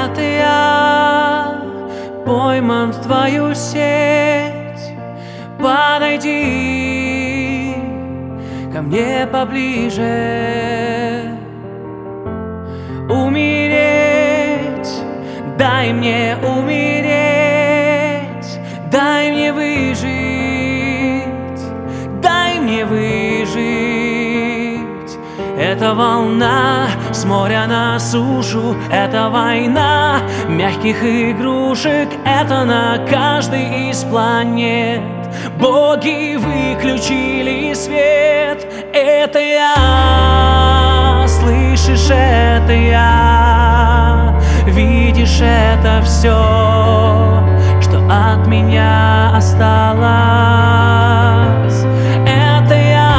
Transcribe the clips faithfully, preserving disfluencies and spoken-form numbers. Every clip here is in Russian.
Это я пойман в твою сеть. Подойди ко мне поближе. Умереть, дай мне умереть, дай мне выжить, дай мне выжить. Это волна с моря на сушу, это война мягких игрушек, это на каждой из планет. Боги выключили свет. Это я, слышишь, это я, видишь, это все, что от меня осталось. Это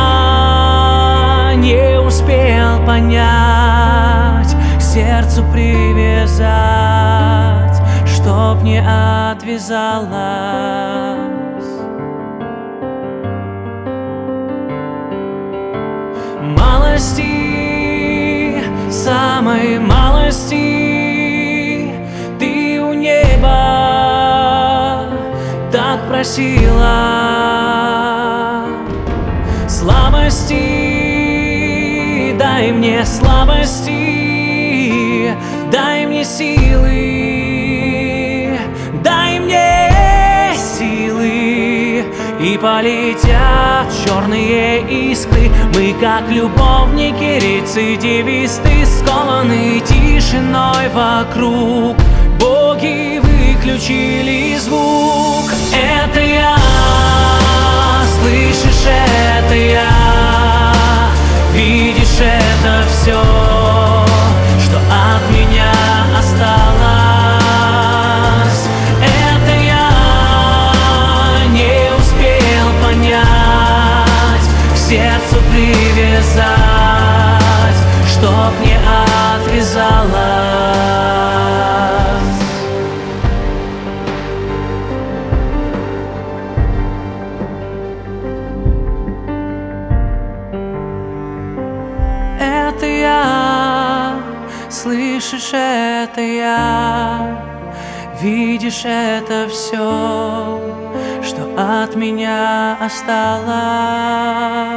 я не успел понять, к сердцу привязать, чтоб не отвязалась. Малости, самой малости, ты у неба так просила. Слабости, дай мне слабости, дай мне силы, дай мне силы. И полетят черные искры. Мы как любовники, рецидивисты, скованы тишиной вокруг. Боги выключили звук. Это я, слышишь, это я, видишь, это все, что от меня осталось. Это я не успел понять, к сердцу привязать, чтоб не отвязалась. Это я, слышишь, это я, видишь, это все, что от меня осталось.